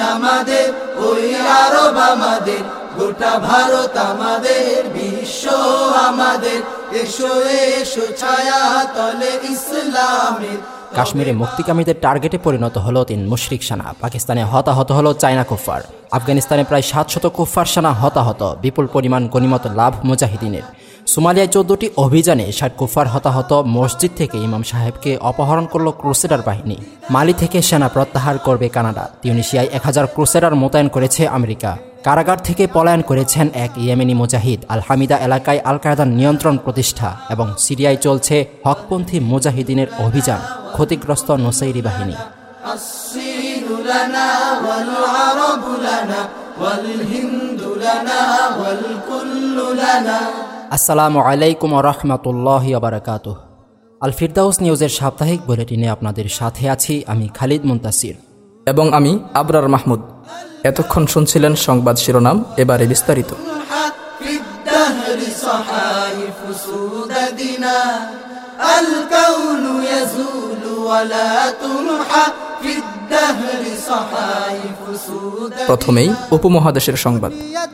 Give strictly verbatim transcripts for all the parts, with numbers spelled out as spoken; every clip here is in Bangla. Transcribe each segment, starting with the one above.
আমাদের, ওই আরব আমাদের, গোটা ভারত আমাদের, বিশ্ব আমাদের, এসো এসো ছায়া তলে ইসলামের। কাশ্মীরে মুক্তিকামীদের টার্গেটে পরিণত হলো তিন মুশরিক সেনা। পাকিস্তানে হতাহত হলো চায়না কুফফার। আফগানিস্তানে প্রায় সাতশত কুফফার সেনা হতাহত, বিপুল পরিমাণ গনিমত লাভ মুজাহিদিনের। সোমালিয়ায় চোদ্দটি অভিযানে ষাট কুফফার হতাহত। মসজিদ থেকে ইমাম সাহেবকে অপহরণ করল ক্রুসেডার বাহিনী। মালি থেকে সেনা প্রত্যাহার করবে কানাডা। তিউনিসিয়ায় এক হাজার ক্রুসেডার মোতায়েন করেছে আমেরিকা। কারাগার থেকে পলায়ন করেছেন এক ইয়েমেনি মুজাহিদ। আল হামিদা এলাকায় আল কায়দার নিয়ন্ত্রণ প্রতিষ্ঠা এবং সিরিয়ায় চলছে হকপন্থী মুজাহিদিনের অভিযান। ক্ষতিগ্রস্ত নুসাইরি বাহিনী। আসসালামু আলাইকুম ওয়া রাহমাতুল্লাহি ওয়া বারাকাতুহু। আল ফিরদাউস নিউজের সাপ্তাহিক বুলেটিনে আপনাদের সাথে আছি আমি খালিদ মুনতাসির এবং আমি আবরার মাহমুদ। এতক্ষণ শুনছিলেন সংবাদ শিরোনাম, এবারে বিস্তারিত। প্রথমেই উপমহাদেশের সংবাদ।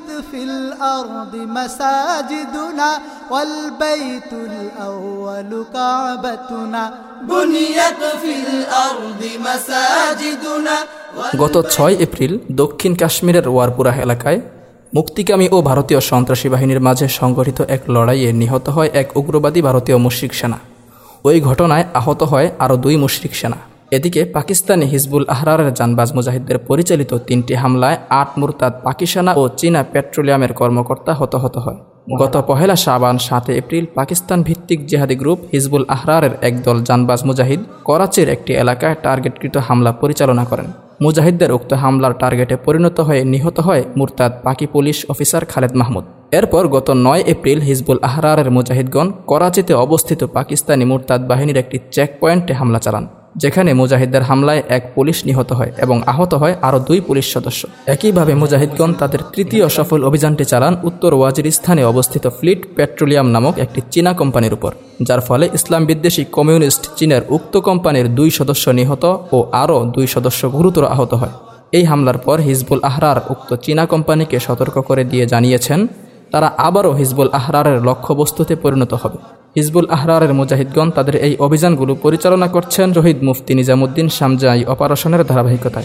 গত ছয় এপ্রিল দক্ষিণ কাশ্মীরের ওয়ারপুরা এলাকায় মুক্তিকামী ও ভারতীয় সন্ত্রাসী বাহিনীর মাঝে সংঘটিত এক লড়াইয়ে নিহত হয় এক উগ্রবাদী ভারতীয় মুশরিক সেনা। ওই ঘটনায় আহত হয় আরও দুই মুশরিক সেনা। এদিকে পাকিস্তানি হিজবুল আহরারের জানবাজ মুজাহিদদের পরিচালিত তিনটি হামলায় আট মুরতাদ পাকি সেনা ও চীনা পেট্রোলিয়ামের কর্মকর্তা হতাহত হয়। গত পহেলা শাবান সাত এপ্রিল পাকিস্তান ভিত্তিক জিহাদি গ্রুপ হিজবুল আহরারের একদল জানবাজ মুজাহিদ করাচির একটি এলাকায় টার্গেটকৃত হামলা পরিচালনা করেন। মুজাহিদদের উক্ত হামলার টার্গেটে পরিণত হয়ে নিহত হয় মুরতাদ পাকি পুলিশ অফিসার খালেদ মাহমুদ। এরপর গত নয় এপ্রিল হিজবুল আহরারের মুজাহিদগণ করাচিতে অবস্থিত পাকিস্তানি মুরতাদ বাহিনীর একটি চেকপয়েন্টে হামলা চালান, যেখানে মুজাহিদদের হামলায় এক পুলিশ নিহত হয় এবং আহত হয় আরও দুই পুলিশ সদস্য। একইভাবে মুজাহিদগণ তাদের তৃতীয় সফল অভিযানটি চালান উত্তর ওয়াজিরিস্তানে অবস্থিত ফ্লিট পেট্রোলিয়াম নামক একটি চীনা কোম্পানির উপর, যার ফলে ইসলাম বিদ্বেষী কমিউনিস্ট চীনের উক্ত কোম্পানির দুই সদস্য নিহত ও আরও দুই সদস্য গুরুতর আহত হয়। এই হামলার পর হিজবুল আহরার উক্ত চীনা কোম্পানিকে সতর্ক করে দিয়ে জানিয়েছেন তারা আবারও হিজবুল আহরারের লক্ষ্যবস্তুতে পরিণত হবে। হিজবুল আহরারের মুজাহিদগণ তাদের এই অভিযানগুলো পরিচালনা করছেন শহীদ মুফতি নিজামুদ্দিন শামজাই অপারেশনের ধারাবাহিকতায়।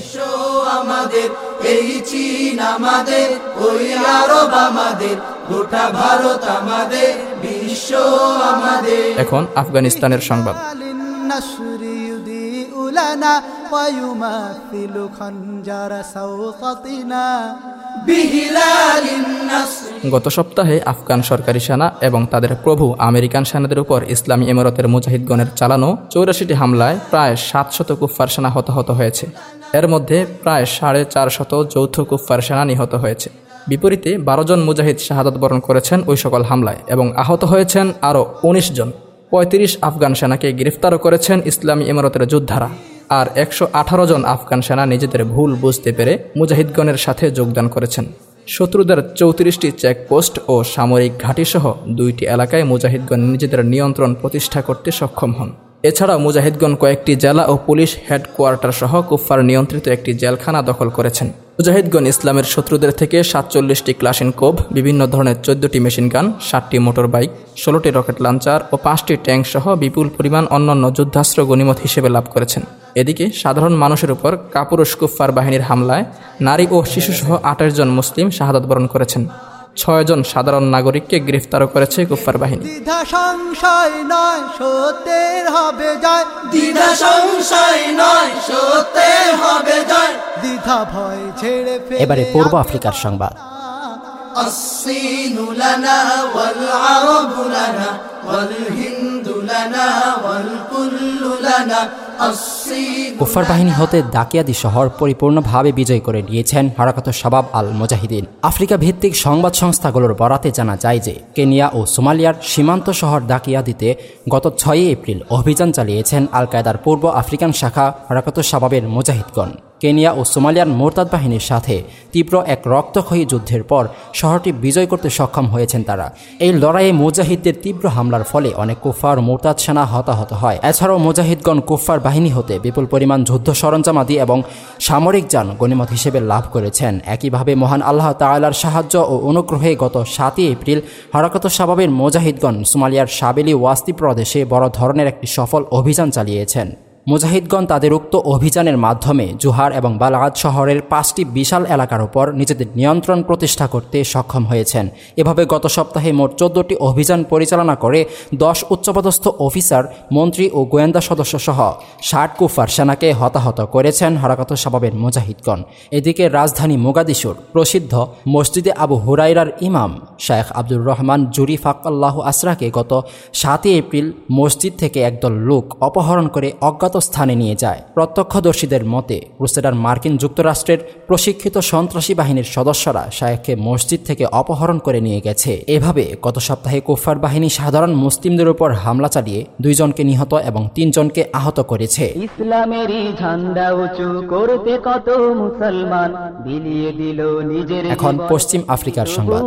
এখন আফগানিস্তানের সংবাদ। গত সপ্তাহে আফগান সরকারি সেনা এবং তাদের প্রভু আমেরিকান সেনাদের উপর ইসলামী ইমারতের মুজাহিদগণের চালানো চৌরাশিটি হামলায় প্রায় সাতশত কুফফার সেনা হতাহত হয়েছে। এর মধ্যে প্রায় সাড়ে চার শত যৌথ কুফফার সেনা নিহত হয়েছে। বিপরীতে বারো জন মুজাহিদ শাহাদাত বরণ করেছেন ওই সকল হামলায় এবং আহত হয়েছেন আরও উনিশ জন। পঁয়ত্রিশ আফগান সেনাকে গ্রেফতারও করেছেন ইসলামী ইমারতের যোদ্ধারা। আর একশো আঠারো জন আফগান সেনা নিজেদের ভুল বুঝতে পেরে মুজাহিদগণের সাথে যোগদান করেছেন। শত্রুদের চৌত্রিশটি চেকপোস্ট ও সামরিক ঘাঁটিসহ দুইটি এলাকায় মুজাহিদগণ নিজেদের নিয়ন্ত্রণ প্রতিষ্ঠা করতে সক্ষম হন। এছাড়া মুজাহিদগণ কয়েকটি জেলা ও পুলিশ হেডকোয়ার্টার সহ কুফফার নিয়ন্ত্রিত একটি জেলখানা দখল করেছেন। মুজাহিদগণ ইসলামের শত্রুদের থেকে সাতচল্লিশটি ক্লাশিনকোভ, বিভিন্ন ধরনের চোদ্দটি মেশিনগান, ষাটটি মোটর বাইক, ষোলোটি রকেট লঞ্চার ও পাঁচটি ট্যাঙ্ক সহ বিপুল পরিমাণ অন্যান্য যুদ্ধাস্ত্র গনিমত হিসেবে লাভ করেছেন। এদিকে সাধারণ মানুষের উপর কাপুরুষ কুফফার বাহিনীর হামলায় নারী ও শিশুসহ আঠাশ জন মুসলিম শাহাদাত বরণ করেছেন। ছয় জন সাধারণ নাগরিককে গ্রেফতারও করেছে কুফফার বাহিনী। দ্বিধা সংশয় নয়, সত্যের হবে জয়। দ্বিধা সংশয় নয়, সত্যের হবে জয়। দ্বিধা ভয় ছেড়ে ফেলে এবারে পূর্ব আফ্রিকার সংবাদ। الصين لنا والعرب لنا والهند لنا والكل لنا الصين। কুফফার বাহিনী হতে দাকিয়াদি শহর পরিপূর্ণভাবে বিজয় করে নিয়েছেন হারাকাত শাবাব আল মুজাহিদিন। আফ্রিকা ভিত্তিক সংবাদ সংস্থাগুলোর বরাতে জানা যায় যে কেনিয়া ও সোমালিয়ার সীমান্ত শহর দাকিয়াদিতে গত ছয়ই এপ্রিল অভিযান চালিয়েছেন আল কায়দার পূর্ব আফ্রিকান শাখা হারাকাত শাবাবের মুজাহিদগণ। কেনিয়া ও সোমালিয়ার মোরতাদ বাহিনীর সাথে তীব্র এক রক্তক্ষয়ী যুদ্ধের পর শহরটি বিজয় করতে সক্ষম হয়েছেন তারা। এই লড়াইয়ে মুজাহিদদের তীব্র হামলার ফলে অনেক কুফফার ও মোরতাদ সেনা হতাহত হয়। এছাড়াও মুজাহিদগণ কুফফার বাহিনী হতে বিপুল পরিমাণ যুদ্ধ সরঞ্জামাদি এবং সামরিক যান গনিমত হিসেবে লাভ করেছেন। একইভাবে মহান আল্লাহ তাআলার সাহায্য ও অনুগ্রহে গত সাতই এপ্রিল হারাকাত শাবাবের মুজাহিদগণ সোমালিয়ার সাবেলি ওয়াস্তি প্রদেশে বড় ধরনের একটি সফল অভিযান চালিয়েছেন। মুজাহিদগণ তাদের উক্ত অভিযানের মাধ্যমে জুহার এবং বালাগাত শহরের পাঁচটি বিশাল এলাকার উপর নিজেদের নিয়ন্ত্রণ প্রতিষ্ঠা করতে সক্ষম হয়েছেন। এভাবে গত সপ্তাহে মোট চোদ্দটি অভিযান পরিচালনা করে দশ উচ্চপদস্থ অফিসার, মন্ত্রী ও গোয়েন্দা সদস্য সহ ষাট কুফার সেনাকে হতাহত করেছেন হারাকাত শাবাবের মুজাহিদগণ। এদিকে রাজধানী মোগাদিশুর প্রসিদ্ধ মসজিদে আবু হুরাইরার ইমাম শায়েখ আব্দুর রহমান জুরি ফাকাল্লাহু আসরাকে গত সাতই এপ্রিল মসজিদ থেকে একদল লোক অপহরণ করে অজ্ঞাত স্থানে নিয়ে যায়। প্রত্যক্ষদর্শীদের মতে ক্রুসেডার মার্কিন যুক্তরাষ্ট্রের প্রশিক্ষিত সন্ত্রাসী বাহিনীর সদস্যরা শায়েখকে মসজিদ থেকে অপহরণ করে নিয়ে গেছে। এভাবে গত সপ্তাহে কুফফার বাহিনী সাধারণ মুসলিমদের উপর হামলা চালিয়ে দুইজনকে নিহত এবং তিনজনকে আহত করেছে। ইসলামেরই ঝান্ডা উঁচু করতে কত মুসলমান বিলিয়ে দিল নিজের। এখন পশ্চিম আফ্রিকার সংবাদ।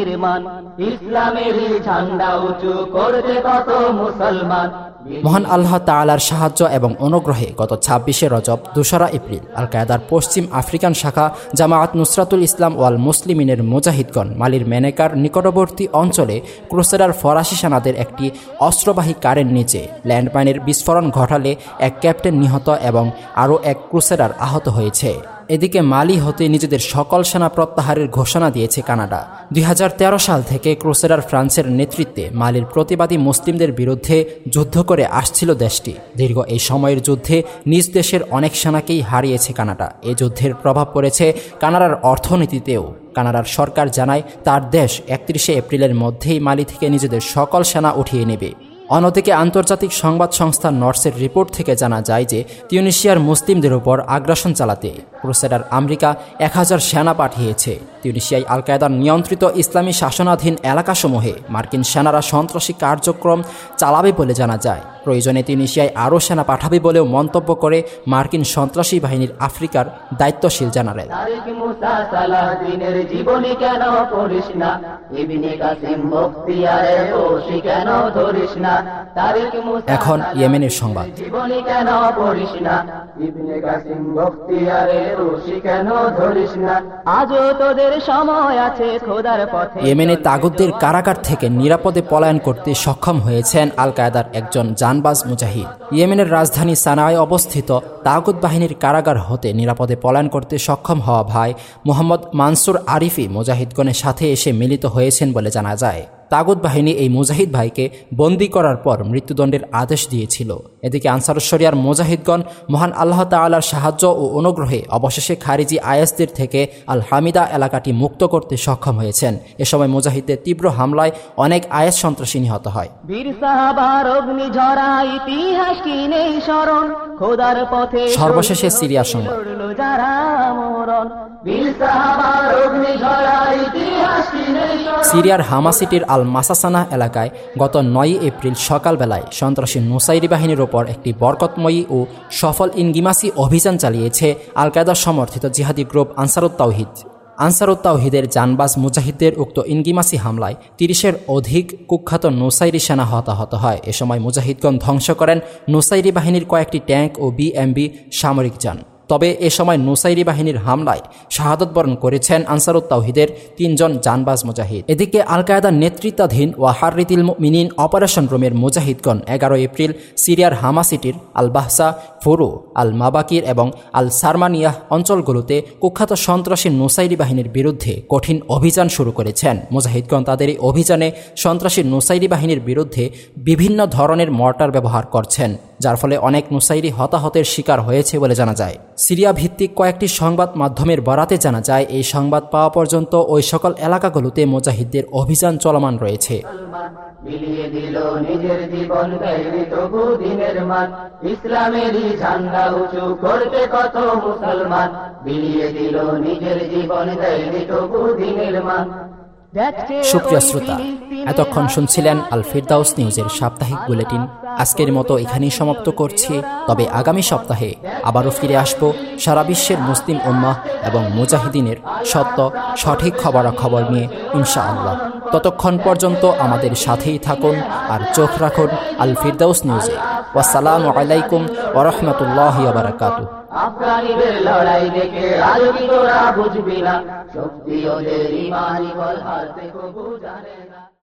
ইসলামেরই ঝান্ডা উঁচু করতে কত মুসলমান। মহান আল্লাহ তাআলার সাহায্য এবং অনুগ্রহে গত ছাব্বিশে রজব দোসরা এপ্রিল আল কায়েদার পশ্চিম আফ্রিকান শাখা জামায়াত নুসরাতুল ইসলাম ওয়াল মুসলিমিনের মুজাহিদগণ মালির মেনেকার নিকটবর্তী অঞ্চলে ক্রুসেডার ফরাসি সেনাদের একটি অস্ত্রবাহী কারের নিচে ল্যান্ডমাইনের বিস্ফোরণ ঘটালে এক ক্যাপ্টেন নিহত এবং আরও এক ক্রুসেডার আহত হয়েছে। এদিকে মালি হতে নিজেদের সকল সেনা প্রত্যাহারের ঘোষণা দিয়েছে কানাডা। দুই হাজার তেরো সাল থেকে ক্রুসেডার ফ্রান্সের নেতৃত্বে মালির প্রতিবাদী মুসলিমদের বিরুদ্ধে যুদ্ধ করে আসছিল দেশটি। দীর্ঘ এই সময়ের যুদ্ধে নিজ দেশের অনেক সেনাকেই হারিয়েছে কানাডা। এই যুদ্ধের প্রভাব পড়েছে কানাডার অর্থনীতিতেও। কানাডার সরকার জানায় তার দেশ একত্রিশে এপ্রিলের মধ্যেই মালি থেকে নিজেদের সকল সেনা উঠিয়ে নেবে। অন্যদিকে আন্তর্জাতিক সংবাদ সংস্থা নর্সের রিপোর্ট থেকে জানা যায় যে তিউনিশিয়ার মুসলিমদের উপর আগ্রাসন চালাতে ক্রুসেডার আমেরিকা এক হাজার সেনা পাঠিয়েছে। তিউনিশিয়ায় আল কায়েদার নিয়ন্ত্রিত ইসলামী শাসনাধীন এলাকাসমূহে মার্কিন সেনারা সন্ত্রাসী কার্যক্রম চালাবে বলে জানা যায়। প্রয়োজনে তিউনিশিয়ায় আরও সেনা পাঠাবে বলেও মন্তব্য করে মার্কিন সন্ত্রাসী বাহিনীর আফ্রিকার দায়িত্বশীল জেনারেল। এখন ইয়েমেনের সংবাদ। ইয়েমেনে তাগুতদের কারাগার থেকে নিরাপদে পলায়ন করতে সক্ষম হয়েছেন আল কায়েদার একজন জানবাজ মুজাহিদ। ইয়েমেনের রাজধানী সানায় অবস্থিত তাগুত বাহিনীর কারাগার হতে নিরাপদে পলায়ন করতে সক্ষম হওয়া ভাই মোহাম্মদ মানসুর আরিফি মুজাহিদগণের সাথে এসে মিলিত হয়েছেন বলে জানা যায়। তাগুত বাহিনী এই মুজাহিদ ভাইকে বন্দী করার পর মৃত্যুদণ্ডের আদেশ দিয়েছিল। এদিকে আনসারুস শরিয়ার মুজাহিদগণ মহান আল্লাহ তাআলার সাহায্য ও অনুগ্রহে অবশেষে খারিজি আইএসদের থেকে আল হামিদা এলাকাটি মুক্ত করতে সক্ষম হয়েছেন। এ সময় মুজাহিদদের তীব্র হামলায় অনেক আইএস সন্ত্রাসী নিহত হয়। সর্বশেষে সিরিয়ার সংবাদ। সিরিয়ার হামা সিটির আল মাসাসানা এলাকায় গত নয়ই এপ্রিল সকালবেলায় সন্ত্রাসী নুসাইরি বাহিনীর ওপর একটি বরকতময়ী ও সফল ইনগিমাসি অভিযান চালিয়েছে আল কায়েদা সমর্থিত জিহাদি গ্রুপ আনসারুত তাওহিদ। আনসারুত তাওহিদের জানবাজ মুজাহিদদের উক্ত ইনগিমাসি হামলায় তিরিশের অধিক কুখ্যাত নুসাইরি সেনা হতাহত হয়। এ সময় মুজাহিদগণ ধ্বংস করেন নুসাইরি বাহিনীর কয়েকটি ট্যাঙ্ক ও বিএমবি সামরিক যান। তবে এ সময় নুসাইরি বাহিনীর হামলায় শাহাদত বরণ করেছেন আনসারুত তাওহিদের তিনজন জানবাজ মুজাহিদ। এদিকে আল কায়েদার নেতৃত্বাধীন ওয়াহারিতিল মুমিনিন অপারেশন রুমের মুজাহিদগণ এগারো এপ্রিল সিরিয়ার হামা সিটির আল বাহসা, ফুরু, আল মাবাকির এবং আল সারমানিয়াহ অঞ্চলগুলোতে কুখ্যাত সন্ত্রাসী নুসাইরি বাহিনীর বিরুদ্ধে কঠিন অভিযান শুরু করেছেন। মুজাহিদগণ তাদের এই অভিযানে সন্ত্রাসী নুসাইরি বাহিনীর বিরুদ্ধে বিভিন্ন ধরনের মর্টার ব্যবহার করছেন, যার ফলে অনেক নুসাইরি হতাহতের শিকার হয়েছে বলে জানা যায়। সিরিয়া ভিত্তিক কয়েকটি সংবাদ মাধ্যমের বরাতে জানা যায় এই সংবাদ পাওয়া পর্যন্ত ওই সকল এলাকাগুলোতে মুজাহিদদের অভিযান চলমান রয়েছে। বিলিয়ে দিল নিজের জীবন দেয়নি তবু দিনের মান, ইসলামেরই ঝান্ডা উঁচু করতে কত মুসলমান, বিলিয়ে দিল নিজের জীবন দেয়নি তবু দিনের মান। সুপ্রিয় শ্রোতা, এতক্ষণ শুনছিলেন আল ফিরদাউস নিউজের সাপ্তাহিক বুলেটিন। আজকের মতো এখানেই সমাপ্ত করছি, তবে আগামী সপ্তাহে আবারও ফিরে আসব সারা বিশ্বের মুসলিম উম্মাহ এবং মুজাহিদিনের সত্য সঠিক খবরাখবর নিয়ে ইনশাআল্লাহ। ততক্ষণ পর্যন্ত আমাদের সাথেই থাকুন আর চোখ রাখুন আল ফিরদাউস নিউজে। ওয়াসসালামু আলাইকুম ওয়া রাহমাতুল্লাহি ওয়া বারাকাতুহু। আফগানিদের লড়াই দেখে আজ কি তোরা বুঝবি না, শক্তি ওদের ইমানি বল হারতে কবু জানে না।